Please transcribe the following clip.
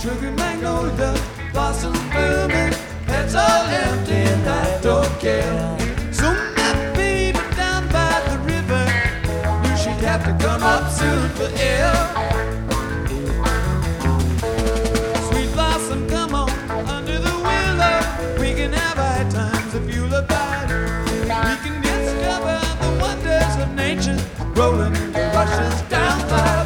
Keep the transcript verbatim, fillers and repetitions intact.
Sugar magnolia, blossom blooming, pets all empty and I don't care. So my baby down by the river knew she'd have to come up soon for air. Sweet blossom, come on under the willow. We can have high times if you'll abide. We can discover the wonders of nature rolling in the rushes down by